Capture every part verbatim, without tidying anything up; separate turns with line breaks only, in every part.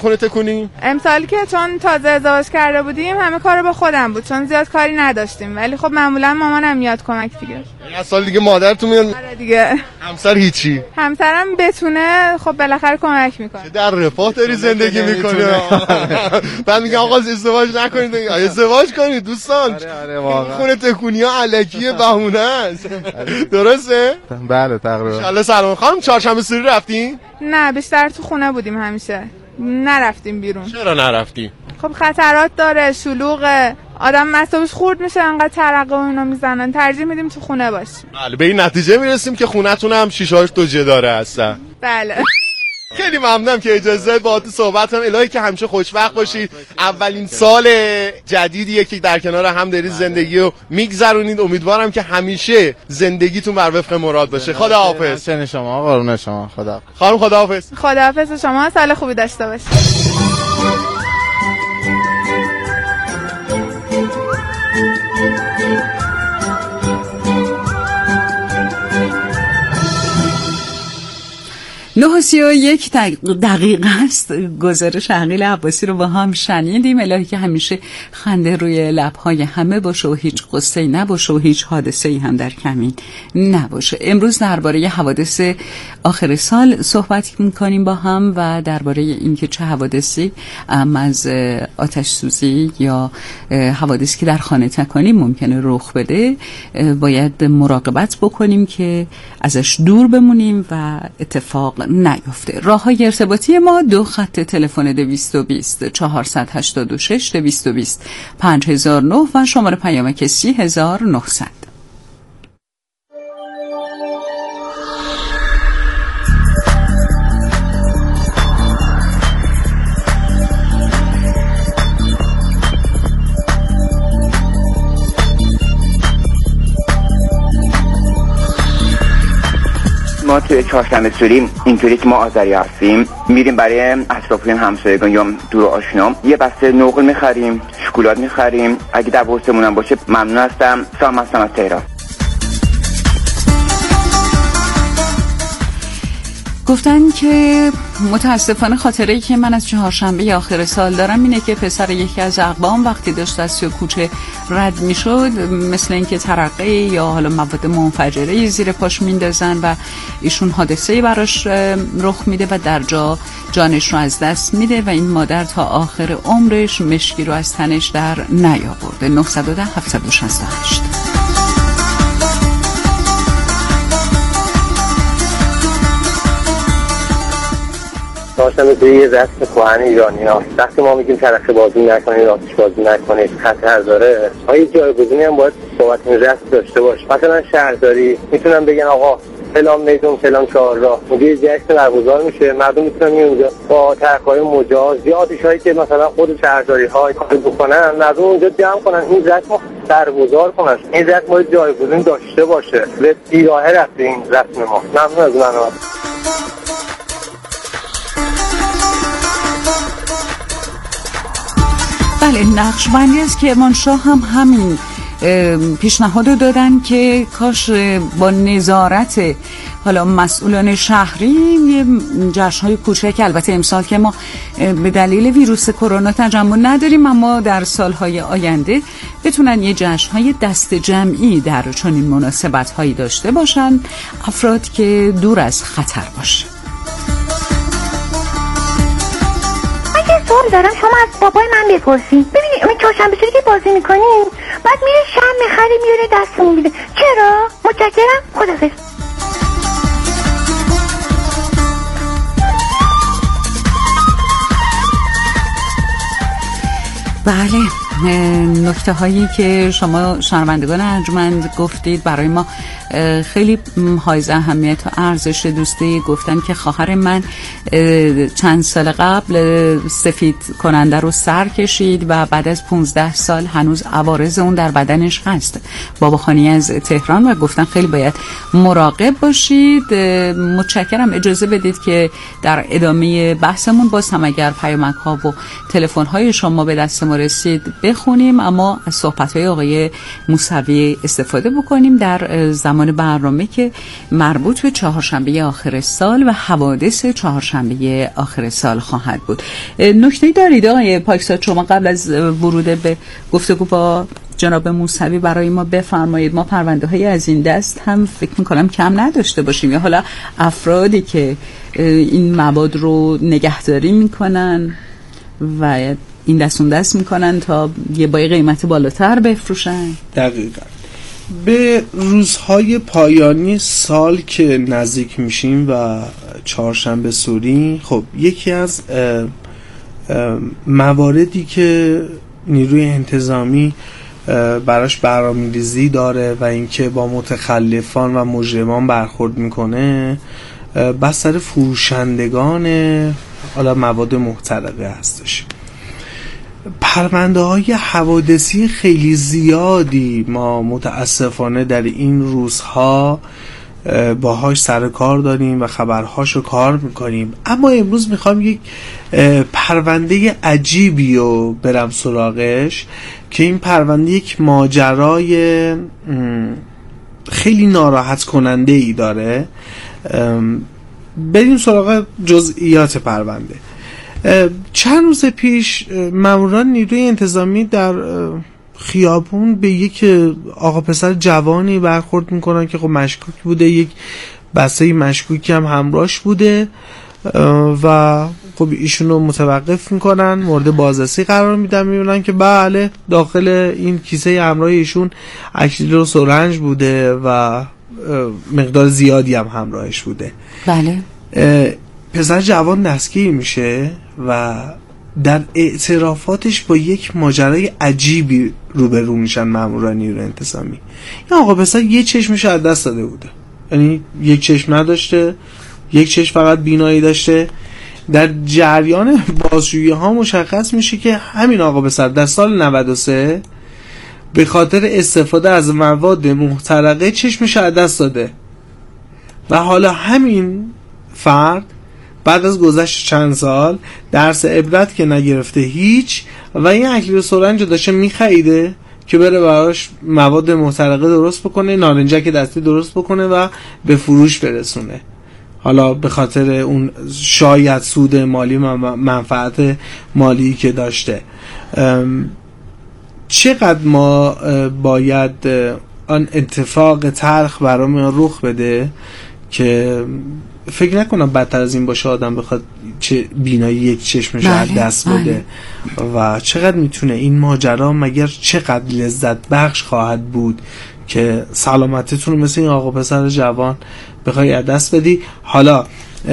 خونه تکونی؟
امسال که چون تازه ازدواج کرده بودیم همه کارو با خودم بود چون زیاد کاری نداشتیم، ولی خب معمولا مامانم میاد کمک دیگه.
یه سال دیگه مادرتون میاد؟
آره دیگه.
همسر هیچی؟
همسرم بتونه خب بالاخره کمک میکنه.
در رفاه داری زندگی میکنه. بعد میگه آقا ازدواج نکنید. ازدواج کنید دوستان.
آره آره واقعا.
خونه تکونی ها الکیه بهونه است. درسته؟
بله تقریبا.
ان شاءالله. سلام خانم، چهارشنبه سوری رفتین؟
نه بیشتر تو خونه بودیم همیشه. نرفتیم بیرون.
چرا نرفتی؟
خب خطرات داره، شلوغه، آدم مصابش خورد میشه، انقدر ترقه و اینا میزنن، ترجیح میدیم تو خونه باشیم.
بله به این نتیجه میرسیم که خونتون هم شیشه‌هاش دو جه داره هستن.
بله.
خیلی ممنونم که اجازه با تو صحبت کنم. الهی که همیشه خوشبخت باشید. اولین سال جدیدیه که در کنار هم دارید زندگی رو میگذرونید. امیدوارم که همیشه زندگیتون بر وفق مراد باشه. خداحافظ.
چه شما قربون شما. خدا.
خانم خداحافظ.
خداحافظ شما، سال خوبی داشته باشید.
نه و سی و یک دقیقه است. گزارش عقیل عباسی رو با هم شنیدیم. الهی که همیشه خنده روی لبهای همه باشه و هیچ قصه‌ای نباشه و هیچ حادثه‌ای هم در کمین نباشه. امروز درباره حوادث آخر سال صحبت می‌کنیم با هم و درباره اینکه چه حوادثی از آتش سوزی یا حوادثی که در خانه تکانی ممکنه رخ بده باید مراقبت بکنیم که ازش دور بمونیم و اتفاق نیفته. راه‌های ارتباطی ما دو خط تلفن دویست و بیست چهارصد و هشتاد و شش دویست و بیست پنج هزار و نه و شماره پیامک سی هزار و نهصد.
ما توی چهارشنبه سوری اینطوری که ما آذری هستیم میریم برای اطرافیان همسایگان یا دور آشنا یه بسته نقل میخریم، شکلات میخریم. اگه در ورسمون هم باشه ممنون هستم. سلام هستم از تهران.
گفتن که متاسفانه خاطره‌ای که من از چهارشنبه آخر سال دارم اینه که پسر یکی از اقوام وقتی داشت از توی کوچه رد میشد مثل اینکه ترقه یا حالا مواد منفجره زیر پاش میندازن و ایشون حادثه‌ای براش رخ میده و در جا جانش رو از دست میده و این مادر تا آخر عمرش مشکی رو از تنش در نیاورده. نه یک صفر هفت شش هشت.
چهارشنبه سوری یه رسم کهن ایرانی ها. وقتی ما میگیم ترقه بازی نکنید، آتش بازی نکنید، خطر داره، آیا جایگزینی هم باید بابت این رسم داشته باشه؟ مثلا شهرداری میتونن بگن آقا فلان میدون فلان چهارراه اونجا جشن برگزار میشه، مردم میتونن اونجا با ترک‌های مجاز یا آتش‌هایی که مثلا خود شهرداری ها کار بکنن مردم اونجا جمع کنن این رسم برگزار کنن. این رسم باید جایگزین داشته باشه. به بیراهه رفته این رسم ما. ممنون از منو.
بله، نقشبندی از کرمانشاه هم همین پیشنهاد رو دادن که کاش با نظارت حالا مسئولان شهری یه جشن‌های کوچک، البته امسال که ما به دلیل ویروس کرونا تجمع نداریم اما در سالهای آینده بتونن یه جشن‌های دست جمعی در چنین مناسبت‌هایی داشته باشن، افراد که دور از خطر باشه.
سوال دارم شما از بابای من بپرسید. ببینید اون چهارشنبه سوری که بازی میکنیم بعد میره شم میخره میاره دستمون میده. چرا؟ متشکرم. خداحافظ.
بله، نکته هایی که شما شنوندگان ارجمند گفتید برای ما خیلی حائز اهمیت و ارزش. دوستی گفتن که خواهر من چند سال قبل سفید کننده رو سر کشید و بعد از پونزده سال هنوز عوارض اون در بدنش هست. باباخانی از تهران و گفتن خیلی باید مراقب باشید. متشکرم. اجازه بدید که در ادامه بحثمون باز هم اگر پیامک ها و تلفن های شما به دست ما رسید بخونیم، اما از صحبت های آقای موسوی استفاده بکنیم در زمان زمان برنامه که مربوط به چهارشنبه آخر سال و حوادث چهارشنبه آخر سال خواهد بود. نکته دارید آقای پاکزاد شما قبل از ورود به گفتگو با جناب موسوی برای ما بفرمایید؟ ما پرونده های از این دست هم فکر میکنم کم نداشته باشیم، یا حالا افرادی که این مواد رو نگهداری میکنن و این دست اون دست میکنن تا یه با قیمت بالاتر بفروشن.
دقیقا به روزهای پایانی سال که نزدیک میشیم و چهارشنبه سوری، خب یکی از اه اه مواردی که نیروی انتظامی براش برنامه‌ریزی داره و اینکه با متخلفان و مجرمان برخورد میکنه بستر فروشندگان حالا مواد محترقه هستش. پرونده های حوادثی خیلی زیادی ما متاسفانه در این روزها باهاش سر کار داریم و خبرهاشو کار میکنیم، اما امروز میخوام یک پرونده عجیبی رو برم سراغش که این پرونده یک ماجرای خیلی ناراحت کننده ای داره. بریم سراغ جزئیات پرونده. چند روز پیش ماموران نیروی انتظامی در خیابون به یک آقا پسر جوانی برخورد میکنن که خب مشکوک بوده، یک بسته مشکوکی هم همراهش بوده و خب ایشونو متوقف میکنن، مورد بازرسی قرار میدن، میبینن که بله داخل این کیسه همراه ایشون اکریل و سرنج بوده و مقدار زیادی هم همراهش بوده.
بله.
پسر جوان دستگیر میشه و در اعترافاتش با یک ماجرای عجیبی روبرو میشن ماموران نیروی انتظامی. این آقا پسر یه چشمش از دست داده بوده، یعنی یک چشم نداشته، یک چشم فقط بینایی داشته. در جریان بازجویی ها مشخص میشه که همین آقا پسر در سال نود و سه به خاطر استفاده از مواد محترقه چشمش از دست داده و حالا همین فرد بعد از گذشت چند سال درس عبرت که نگرفته هیچ و این اکریل سرنج داشته میخریده که بره براش مواد محترقه درست بکنه، نارنجک دستی درست بکنه و به فروش برسونه. حالا به خاطر اون شاید سود مالی و منفعت مالی که داشته. چقدر ما باید آن اتفاق تلخ برامون رخ بده که فکر نکنم بدتر از این باشه آدم بخواد چه بینایی یک چشمش از دست بده و چقدر میتونه این ماجرا مگر چقدر لذت بخش خواهد بود که سلامتتون مثل این آقا پسر جوان بخوای از دست بدی. حالا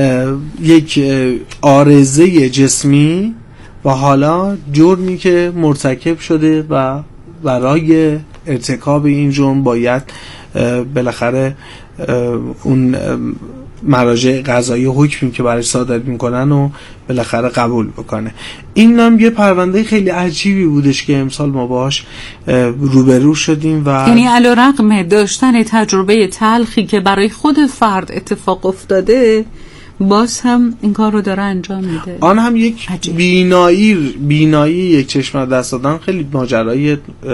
یک عارضه جسمی و حالا جرمی که مرتکب شده و برای ارتکاب این جرم باید بالاخره اون مراجع قضایی حکمی که برای صادر میکنن و بالاخره قبول بکنه. این هم یه پرونده خیلی عجیبی بودش که امسال ما باهاش روبرو شدیم و
یعنی علیرغم داشتن تجربه تلخی که برای خود فرد اتفاق افتاده باز هم این کار رو داره انجام میده.
آن هم یک عجیب. بینایی بینایی یک چشم دست دادن خیلی ماجرای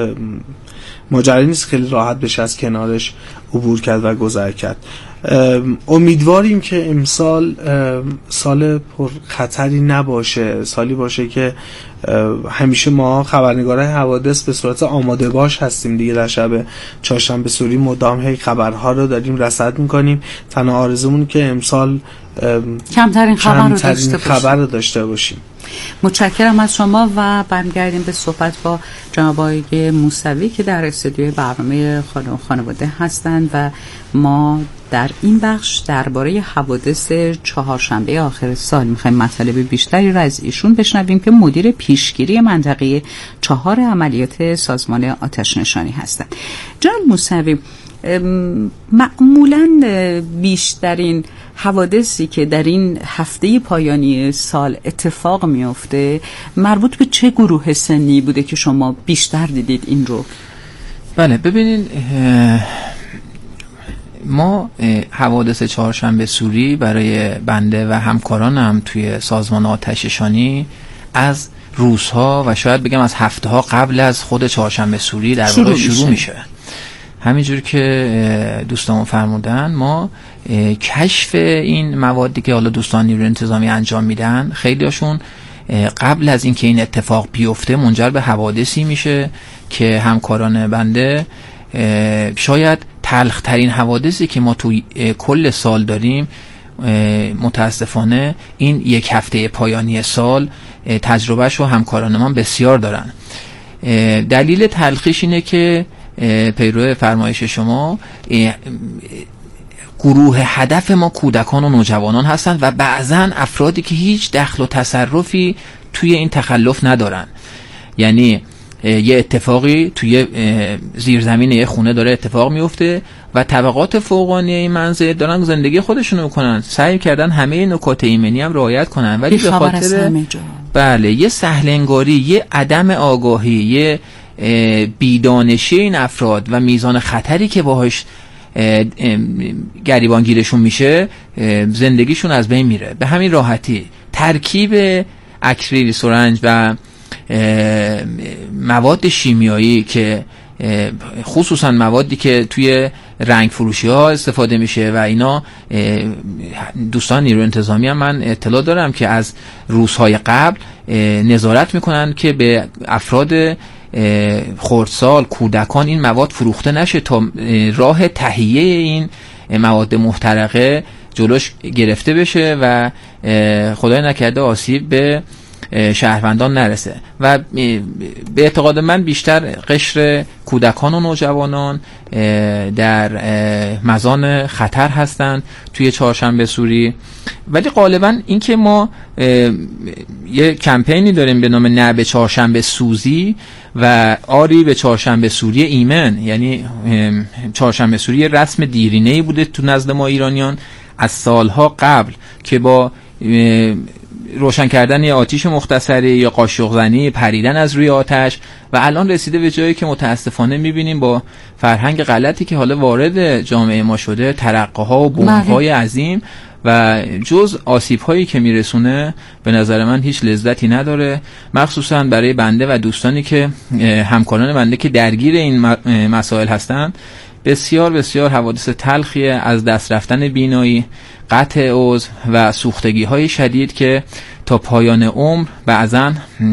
ماجرایی نیست خیلی راحت بشه از کنارش عبور کرد و گذر کرد. امیدواریم که امسال سال پر خطری نباشه، سالی باشه که همیشه ما خبرنگارای حوادث به صورت آماده باش هستیم دیگه. در شب چهارشنبه سوری مدام هی خبرها رو داریم رصد میکنیم. تنها آرزومون که امسال
کمترین خبر رو داشته
خبر رو داشته باشیم.
متشکرم از شما و برمیگردیم به صحبت با جناب آقای موسوی که در استودیوی برنامه خانه و خانواده هستند و ما در این بخش درباره حوادث چهارشنبه آخر سال میخوایم مطالب بیشتری را از ایشون بشنویم که مدیر پیشگیری منطقه چهار عملیات سازمان آتش نشانی هستند. جناب موسوی، معمولاً بیشترین حوادثی که در این هفته پایانی سال اتفاق میفته مربوط به چه گروه سنی بوده که شما بیشتر دیدید این رو؟
بله ببینین، ما حوادث چهارشنبه سوری برای بنده و همکارانم توی سازمان آتش نشانی از روزها و شاید بگم از هفته ها قبل از خود چهارشنبه سوری در واقع شروع, شروع میشه. همینجور که دوستان فرمودن ما کشف این موادی که حالا دوستان نیروی انتظامی انجام میدن خیلیاشون قبل از اینکه این اتفاق بیفته منجر به حوادثی میشه که همکاران بنده شاید تلخ ترین حوادثی که ما تو کل سال داریم متاسفانه این یک هفته پایانی سال تجربهش رو همکاران ما بسیار دارن. دلیل تلخیش اینه که پیرو فرمایش شما گروه هدف ما کودکان و نوجوانان هستند و بعضن افرادی که هیچ دخل و تصرفی توی این تخلف ندارن. یعنی یه اتفاقی توی زیرزمین یه خونه داره اتفاق میفته و طبقات فوقانی این منزل دارن زندگی خودشونو میکنن، سعی کردن همه نکات ایمنی هم رعایت کنن، ولی به خاطر بله یه سهلنگاری، یه عدم آگاهی، یه بیدانشی این افراد و میزان خطری که باهاش گریبانگیرشون میشه زندگیشون از بین میره. به همین راحتی ترکیب اکریل سرنج و مواد شیمیایی که خصوصا موادی که توی رنگ فروشی ها استفاده میشه و اینا، دوستان نیروی انتظامی هم من اطلاع دارم که از روزهای قبل نظارت میکنن که به افراد خردسال، کودکان این مواد فروخته نشه تا راه تهیه این مواد محترقه جلوش گرفته بشه و خدای نکرده آسیب به شهروندان نرسه. و به اعتقاد من بیشتر قشر کودکان و نوجوانان در مزان خطر هستند توی چهارشنبه سوری. ولی غالبا این که ما یه کمپینی داریم به نام نه به چهارشنبه سوزی و آری به چهارشنبه سوری ایمن، یعنی چهارشنبه سوری رسم دیرینه‌ای بوده تو نزد ما ایرانیان از سالها قبل که با روشن کردن یه آتیش مختصری یا قاشق زنی، پریدن از روی آتش، و الان رسیده به جایی که متاسفانه میبینیم با فرهنگ غلطی که حالا وارد جامعه ما شده، ترقه‌ها و بمب‌های عظیم و جز آسیب‌هایی که میرسونه به نظر من هیچ لذتی نداره، مخصوصا برای بنده و دوستانی که همکاران بنده که درگیر این مسائل هستند. بسیار بسیار حوادث تلخیه، از دست رفتن بینایی، قطع عضو و سوختگی های شدید که تا پایان عمر بعضا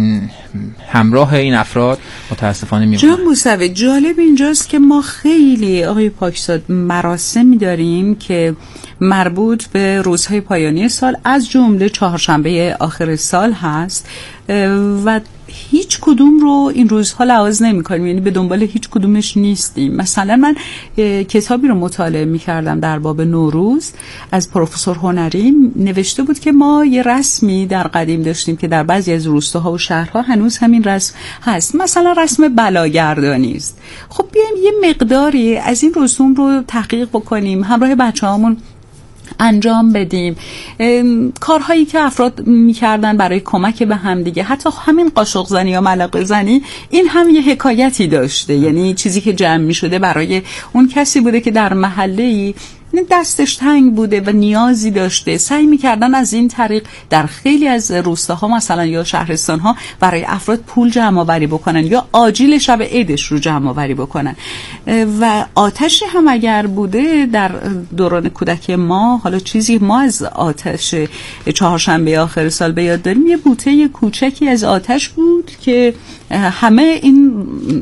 همراه این افراد متاسفانه میمونه.
جان موسوی، جالب اینجاست که ما خیلی آقای پاکزاد مراسمی داریم که مربوط به روزهای پایانی سال از جمله چهارشنبه آخر سال هست و هیچ کدوم رو این روزها لحاظ نمی کنیم، یعنی به دنبال هیچ کدومش نیستیم. مثلا من کتابی رو مطالعه می کردم در باب نوروز از پروفسور هنری، نوشته بود که ما یه رسمی در قدیم داشتیم که در بعضی از روستاها و شهرها هنوز همین رسم هست، مثلا رسم بلاگردانی است. خب بیایم یه مقداری از این رسوم رو تحقیق بکنیم، همراه بچه‌هامون انجام بدیم. کارهایی که افراد میکردن برای کمک به هم دیگه، حتی همین قاشق زنی یا ملقه زنی، این هم یه حکایتی داشته، یعنی چیزی که جمع میشده برای اون کسی بوده که در محله‌ای دستش تنگ بوده و نیازی داشته، سعی میکردن از این طریق در خیلی از روستاها مثلا یا شهرستانها برای افراد پول جمع آوری بکنن یا آجیل شب عیدش رو جمع آوری بکنن. و آتشی هم اگر بوده در دوران کودکی ما، حالا چیزی ما از آتش چهارشنبه آخر سال به یاد داریم، یه بوته کوچکی از آتش بود که همه این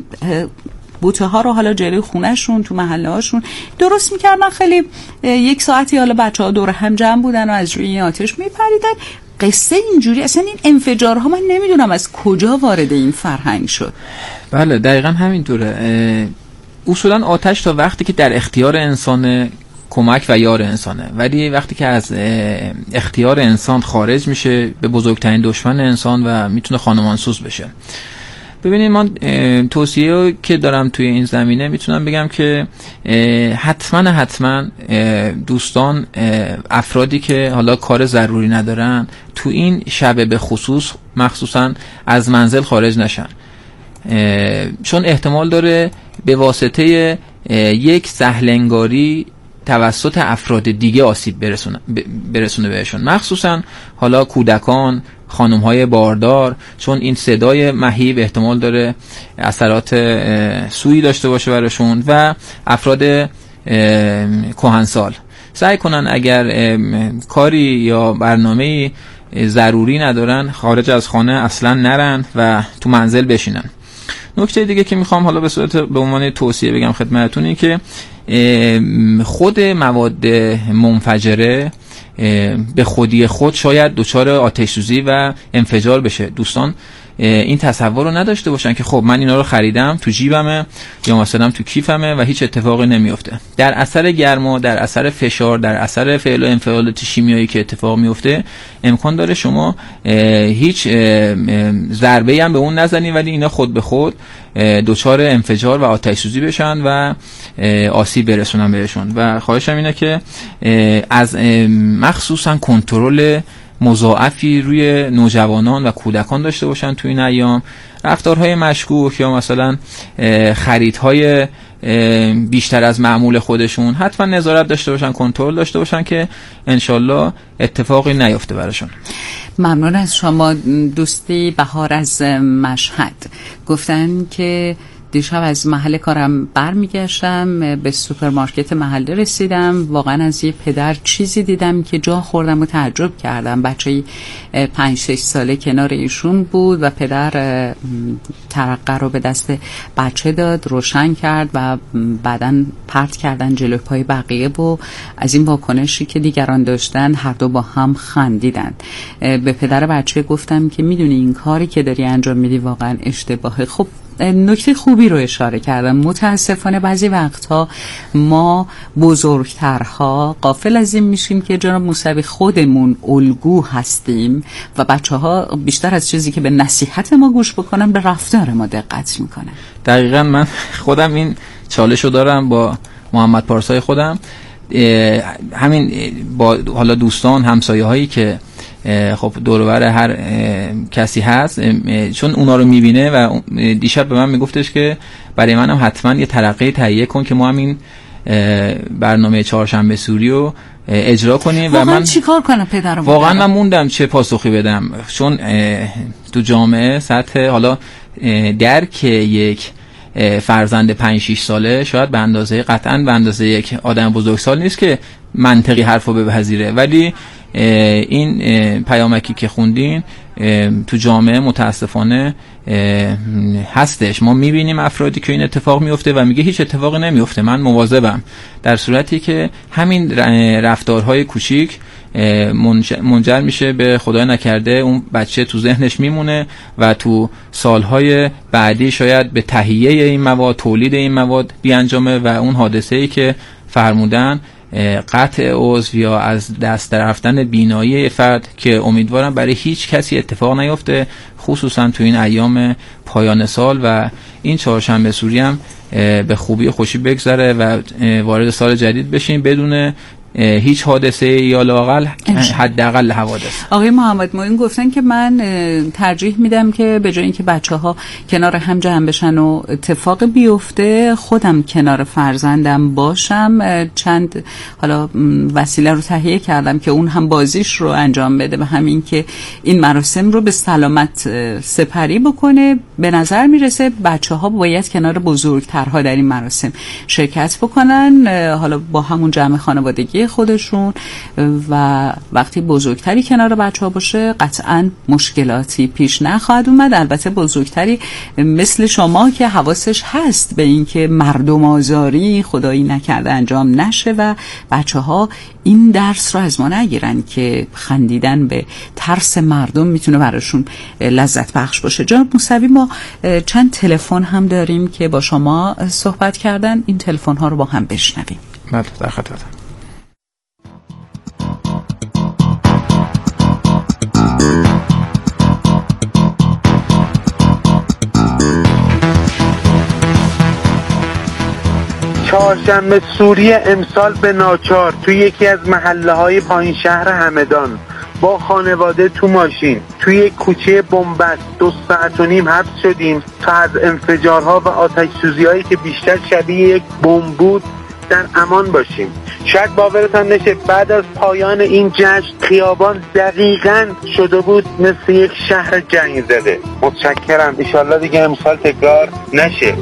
بوته ها رو حالا جلوی خونهشون تو محله هاشون درست میکردن. خیلی یک ساعتی حالا بچه ها دور هم جمع بودن و از روی این آتش میپریدن. قصه اینجوری، اصلا این انفجارها من نمیدونم از کجا وارد این فرهنگ شد.
بله دقیقا همینطوره. اصولا آتش تا وقتی که در اختیار انسان کمک و یار انسانه، ولی وقتی که از اختیار انسان خارج میشه به بزرگترین دشمن انسان و میتونه خانمانسوز بشه. ببینید من توصیه که دارم توی این زمینه میتونم بگم که حتما حتما دوستان، افرادی که حالا کار ضروری ندارن تو این شب به خصوص مخصوصا از منزل خارج نشن، چون احتمال داره به واسطه یک سهلنگاری توسط افراد دیگه آسیب برسونه برسونه بهشون، مخصوصا حالا کودکان، خانم‌های باردار، چون این صدای مهیب احتمال داره اثرات سوئی داشته باشه براشون، و افراد کهنسال. سعی کنن اگر کاری یا برنامه‌ای ضروری ندارن خارج از خانه اصلا نرن و تو منزل بشینن. نکته دیگه که میخوام حالا به صورت به عنوان توصیه بگم خدمتتون این که خود مواد منفجره به خودی خود شاید دچار آتش سوزی و انفجار بشه. دوستان این تصور رو نداشته باشن که خب من اینا رو خریدم تو جیبمه یا مثلا تو کیفمه و هیچ اتفاقی نمیفته. در اثر گرما، در اثر فشار، در اثر فعل و انفعالات شیمیایی که اتفاق میفته امکان داره شما هیچ ضربه‌ای هم به اون نزنی ولی اینا خود به خود دچار انفجار و آتش سوزی بشن و آسیب برسونن بهشون. و خواهشم اینه که از مخصوصا کنترل مضاعفی روی نوجوانان و کودکان داشته باشن تو این ایام. رفتارهای مشکوک یا مثلا خریدهای بیشتر از معمول خودشون حتما نظارت داشته باشن، کنترل داشته باشن که انشالله اتفاقی نیفته براشون.
ممنون از شما. دوستی بهار از مشهد گفتن که دیشب از محل کارم برمیگشتم به سوپرمارکت محله رسیدم، واقعا از یه پدر چیزی دیدم که جا خوردم و تعجب کردم. بچه‌ای پنج شش ساله کنار ایشون بود و پدر ترقه رو به دست بچه داد، روشن کرد و بعداً پرت کردن جلوی پای بقیه و از این واکنشی که دیگران داشتن هر دو با هم خندیدن. به پدر بچه گفتم که میدونی این کاری که داری انجام میدی واقعا اشتباهه. خب نکته خوبی رو اشاره کردم. متاسفانه بعضی وقتها ما بزرگترها غافل از این میشیم که جناب موسوی خودمون الگو هستیم و بچه ها بیشتر از چیزی که به نصیحت ما گوش بکنن به رفتار ما دقت میکنن.
دقیقا من خودم این چالشو دارم با محمد پارسای خودم، همین با حالا دوستان همسایه هایی که خب دور و بر هر کسی هست، چون اونا رو میبینه و دیشب به من میگفتش که برای منم حتما یه ترقه تهیه کن که ما همین برنامه چهارشنبه سوری رو اجرا کنیم. و من
چیکار کنم پدرم؟
واقعا من موندم چه پاسخی بدم، چون تو جامعه سطح حالا درک یک فرزند پنج شش ساله شاید به اندازه قطعا به اندازه یک آدم بزرگسال نیست که منطقی حرفو بپذیره، ولی این پیامکی که خوندین تو جامعه متاسفانه هستش. ما میبینیم افرادی که این اتفاق میفته و میگه هیچ اتفاقی نمیفته، من مواظبم، در صورتی که همین رفتارهای کوچیک منجر میشه به خدای نکرده اون بچه تو ذهنش میمونه و تو سالهای بعدی شاید به تهیه این مواد، تولید این مواد بیانجامه و اون حادثه‌ای که فرمودن قطع عضو یا از دست رفتن بینایی فرد که امیدوارم برای هیچ کسی اتفاق نیفته، خصوصا تو این ایام پایان سال و این چهارشنبه سوری هم به خوبی و خوشی بگذره و وارد سال جدید بشیم بدون هیچ حادثه یا لااقل حداقل حوادث.
آقای محمد معین گفتن که من ترجیح میدم که به جای اینکه بچه‌ها کنار هم جمع بشن و اتفاق بیفته خودم کنار فرزندم باشم. چند حالا وسیله رو تهیه کردم که اون هم بازیش رو انجام بده و همین که این مراسم رو به سلامت سپری بکنه. به نظر میرسه بچه‌ها باید کنار بزرگترها در این مراسم شرکت بکنن، حالا با همون جمع خانوادگی خودشون، و وقتی بزرگتری کنار بچه ها باشه قطعا مشکلاتی پیش نخواهد اومد. البته بزرگتری مثل شما که حواسش هست به این که مردم آزاری خدایی نکرده انجام نشه و بچه ها این درس رو از ما نگیرن که خندیدن به ترس مردم میتونه براشون لذت بخش باشه. جناب موسوی ما چند تلفن هم داریم که با شما صحبت کردن، این تلفن ها رو با هم بشنویم.
من در خدمتم.
چهارشنبه سوری امسال به ناچار توی یکی از محله های پایین شهر همدان با خانواده تو ماشین توی یک کوچه بنبست دو ساعت و نیم حبس شدیم تا از انفجارها و آتش سوزی هایی که بیشتر شبیه یک بمب بود در امان باشیم. شاید باورتان نشه بعد از پایان این جشن خیابان دقیقاً شده بود مثل یک شهر جنگ زده. متشکرم، انشالله دیگه امسال تکرار نشه.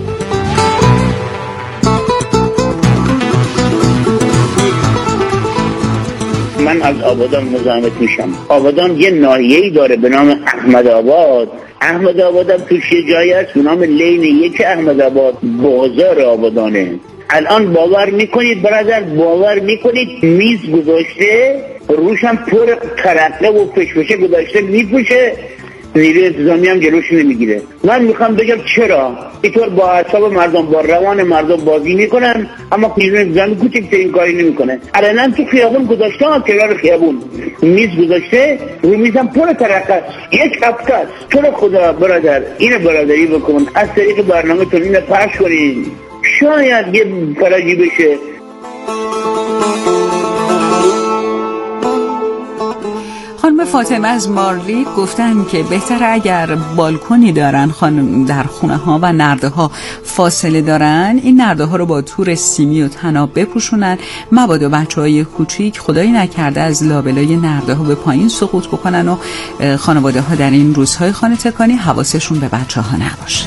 من از آبادان مزاحمت میشم. آبادان یه ناحیه‌ای داره به نام احمد آباد. احمد آباد هم توش یه جایی هست به نام لین یک احمد آباد، بازار آبادانه. الان باور میکنید برادر، باور میکنید میز گذاشته روش هم پر ترقه و پشپشه گذاشته میپوشه، نیروی انتظامی هم جلوش نمیگیره. من میخوام بگم چرا اینطور با اعصاب مردم، با روان مردم بازی میکنن، اما نیروی انتظامی کوچکترین کاری نمیکنه. الان تو خیابون گذاشته، هم کنار خیابون میز گذاشته، رو میزم پر ترقه، یک هفته است. تو رو خدا برادر اینو برادری بکن، از طریق برنامه تون اینو پخش کنین، شاید یه فرجی بشه.
خانم فاطمه از مارلی گفتن که بهتره اگر بالکنی دارن خانم در خونه ها و نرده ها فاصله دارن، این نرده ها رو با تور سیمی و طناب بپوشونن، مبادا بچه های کوچیک خدایی نکرده از لابلای نرده ها به پایین سقوط بکنن و خانواده ها در این روزهای خانه تکانی حواسشون به بچه ها نباشه.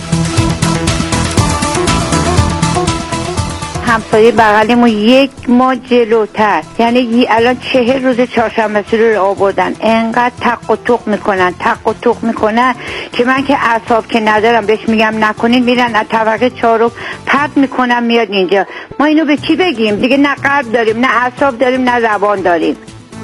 همسایه بغلیمون یک ماه جلوتر، یعنی الان چهل روز چهارشنبه سوری رو آوردن، انقدر تق و توق میکنن تق و توق میکنن که من که اعصاب که ندارم بهش میگم نکنین، میرن از طبقه چهارم پرت میکنن میاد اینجا. ما اینو به کی بگیم دیگه؟ نه قلب داریم، نه اعصاب داریم، نه زبان داریم.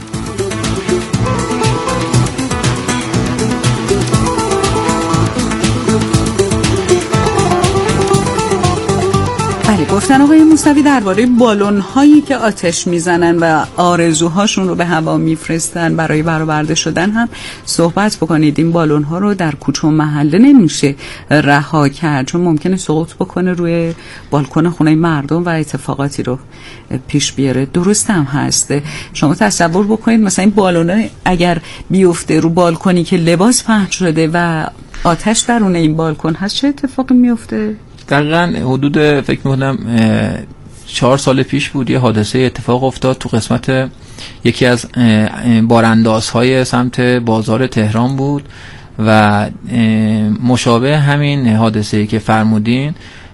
گفتن آقای موسوی درباره بالون هایی که آتش میزنن و آرزوهاشون رو به هوا میفرستن برای برآورده شدن هم صحبت بکنید. این بالون ها رو در کوچه و محله نمیشه رها کرد، چون ممکنه سقوط بکنه روی بالکن خونه مردم و اتفاقاتی رو پیش بیاره. درست هم هست. شما تصور بکنید مثلا این بالون ها اگر بیفته رو بالکنی که لباس پهن شده و آتش درون این بالکن هست، چه اتفاقی میفته؟
دقیقاً حدود فکر می‌کنم چهار سال پیش بود یه حادثه اتفاق افتاد تو قسمت یکی از باراندازهای سمت بازار تهران بود و مشابه همین حادثه‌ای که فرمودین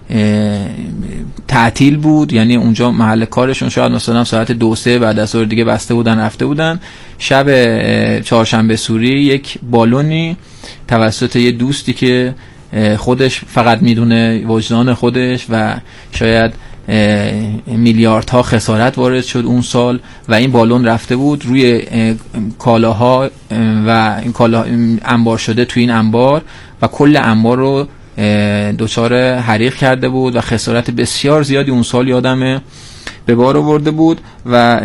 تعطیل بود، یعنی اونجا محل کارشون شاید مثلا ساعت دو سه بعد از ظهر دیگه بسته بودن رفته بودن. شب چهارشنبه سوری یک بالونی توسط یه دوستی که خودش فقط میدونه، وجدان خودش، و شاید میلیاردها خسارت وارد شد اون سال و این بالون رفته بود روی کالاها و این کالا انبار شده توی این انبار و کل انبار رو دچار حریق کرده بود و خسارت بسیار زیادی اون سال یادمه به بار آورده بود. و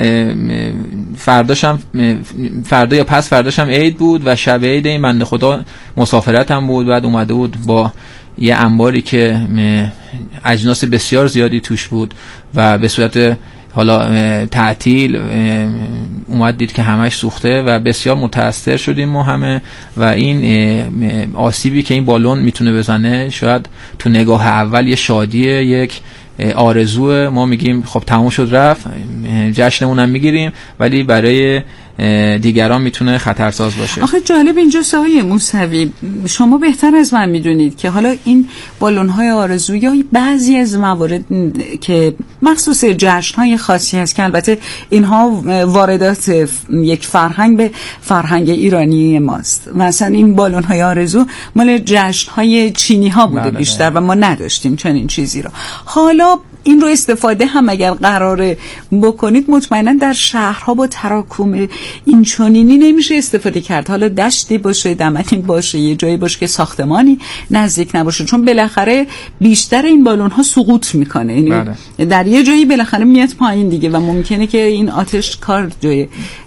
فرداش هم فردا یا پس فرداش هم عید بود و شب عید این بنده خدا مسافرت هم بود. بعد اومده بود با یه انباری که اجناس بسیار زیادی توش بود و به صورت حالا تعطیل اومد دید که همش سوخته و بسیار متاثر شدیم ما همه. و این آسیبی که این بالون میتونه بزنه شاید تو نگاه اول یه شادیه، یک آرزوه، ما میگیم خب تموم شد رفت، جشنمون هم میگیریم، ولی برای دیگران میتونه خطرساز باشه.
آخه جالب اینجا آقای موسوی، شما بهتر از من میدونید که حالا این بالون‌های آرزو یا بعضی از موارد که مخصوص جشن‌های خاصی هست که البته اینها واردات یک فرهنگ به فرهنگ ایرانی ماست، مثلا این بالون‌های آرزو مال جشن‌های چینی‌ها بوده بله بیشتر بله. و ما نداشتیم چنین چیزی رو. حالا این رو استفاده هم اگر قراره بکنید مطمئنا در شهرها با تراکم این چنینی نمیشه استفاده کرد. حالا دشتی باشه، دمنی باشه، یه جایی باشه که ساختمانی نزدیک نباشه، چون بالاخره بیشتر این بالون ها سقوط میکنه، یعنی بله. در یه جایی بالاخره میاد پایین دیگه و ممکنه که این آتش کار جای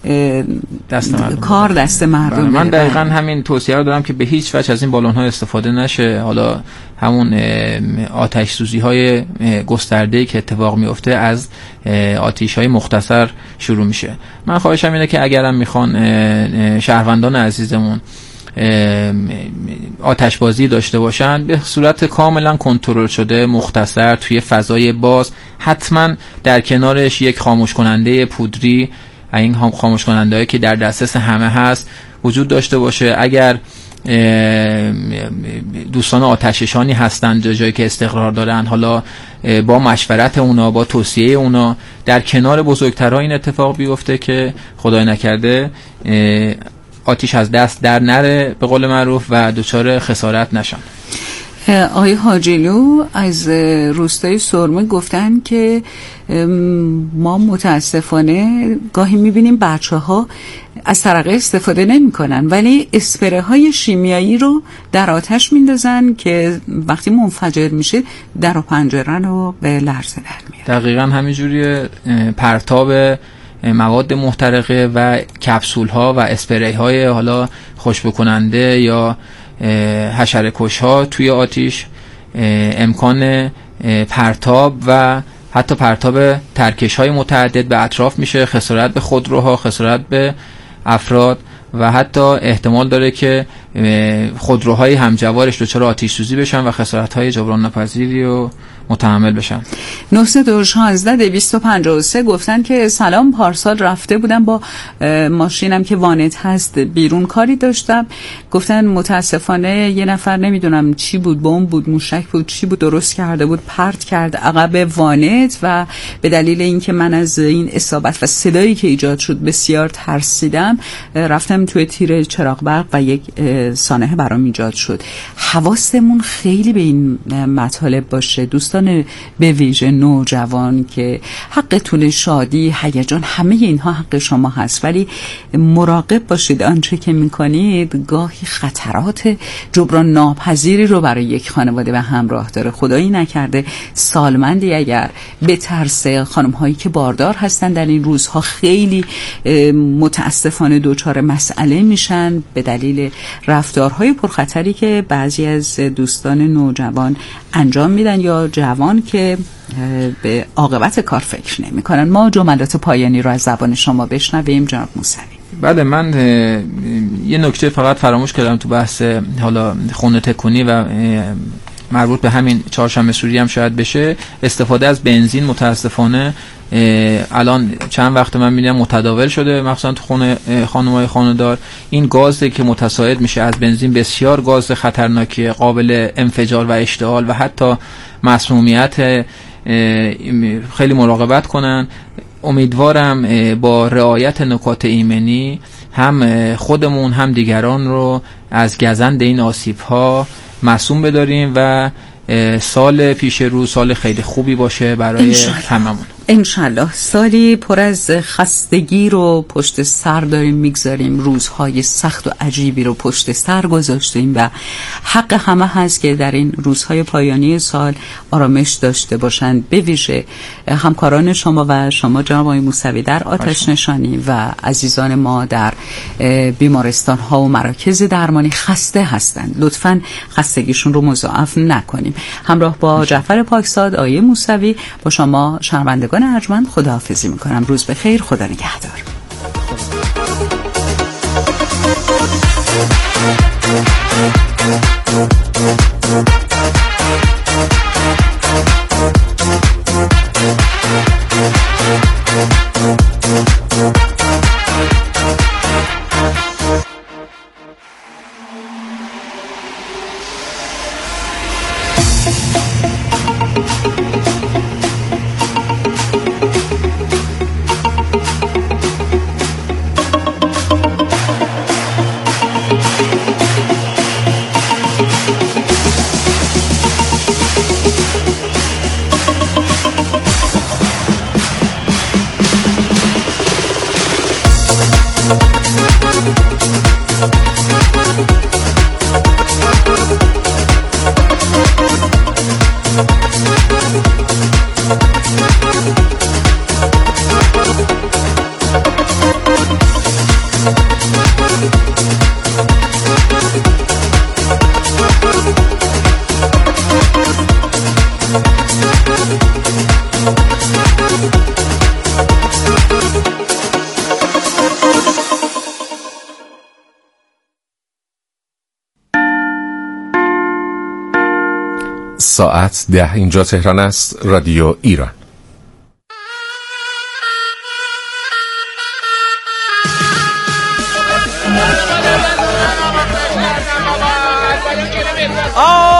دست مردم
کار دست مردم بله.
من دقیقاً همین توصیه رو دارم که به هیچ وجه از این بالون ها استفاده نشه. حالا همون آتش سوزی های گسترده‌ای که اتفاق میفته از آتش های مختصر شروع میشه. من خواهشم اینه که اگرم میخوان شهروندان عزیزمون آتشبازی داشته باشن به صورت کاملا کنترل شده، مختصر، توی فضای باز، حتما در کنارش یک خاموش کننده پودری، این خاموش کننده که در دسترس همه هست وجود داشته باشه. اگر دوستان آتش‌نشانی هستند جایی که استقرار دارن، حالا با مشورت اونا، با توصیه اونا در کنار بزرگترها این اتفاق بیفته که خدای نکرده آتش از دست در نره به قول معروف و دچار خسارت نشن.
آقای حاجیلو از روستای سرمه گفتن که ما متاسفانه گاهی میبینیم بچه ها از ترقه استفاده نمی کنن ولی اسپره های شیمیایی رو در آتش میندازن که وقتی منفجر میشه در و پنجره رو به لرزه در میاره.
دقیقا همینجوری پرتاب مواد محترقه و کپسول ها و اسپری های حالا خوشبو کننده یا حشره کش ها توی آتش امکان پرتاب و حتی پرتاب ترکش های متعدد به اطراف میشه، خسارت به خودروها، خسارت به افراد و حتی احتمال داره که خودروهای همجوارش دچار آتش سوزی بشن و خسارت های جبران ناپذیری رو متحمل بشن.
نه یک دو یک شش دویست و پنجاه و سه گفتن که سلام، پارسال رفته بودم با ماشینم که وانت هست بیرون کاری داشتم، گفتن متاسفانه یه نفر نمیدونم چی بود، بمب بود، موشک بود، چی بود، درست کرده بود، پرت کرد عقب وانت و به دلیل اینکه من از این اصابت و صدایی که ایجاد شد بسیار ترسیدم رفتم توی تیر چراغ برق و یک سانحه برام ایجاد شد. حواسمون خیلی به این مطالب باشه دوستان، به ویژه نوجوان که حق طول شادی، هیجان، همه اینها حق شما هست ولی مراقب باشید آنچه که میکنید گاهی خطرات جبران ناپذیری رو برای یک خانواده به همراه داره. خدایی نکرده سالمندی اگر به ترس، خانم هایی که باردار هستن در این روزها خیلی متاسفانه دوچار مسئله میشن به دلیل رفتارهای پرخطری که بعضی از دوستان نوجوان انجام میدن یا جوان که به عاقبت کار فکر نمی کنن. ما جملات پایانی رو از زبان شما بشنویم جناب موسوی.
بله، من یه نکته فقط فراموش کردم تو بحث حالا خونه تکونی و مربوط به همین چهارشنبه سوری هم شاید بشه، استفاده از بنزین متاسفانه الان چند وقت من می‌بینم متداول شده، مخصوصا تو خونه خانم‌های خانه‌دار. این گازی که متصاعد میشه از بنزین بسیار گاز خطرناکیه، قابل انفجار و اشتعال و حتی مسمومیت. خیلی مراقبت کنن. امیدوارم با رعایت نکات ایمنی هم خودمون هم دیگران رو از گزند این آسیب‌ها معصوم بداریم و سال پیش رو سال خیلی خوبی باشه برای هممون.
انشالله سالی پر از خستگی رو پشت سر داریم میگذاریم، روزهای سخت و عجیبی رو پشت سر گذاشتیم و حق همه هست که در این روزهای پایانی سال آرامش داشته باشند. به ویژه همکاران شما و شما جناب آقای موسوی در آتش نشانی و عزیزان ما در بیمارستان ها و مراکز درمانی خسته هستند، لطفاً خستگیشون رو مضاعف نکنیم. همراه با جعفر پاکزاد آقای موسوی با شما شنوندگان ارجمند خداحافظی میکنم. روز بخیر، خدا نگهدار.
ساعت ده. اینجا تهران است، رادیو ایران.
آه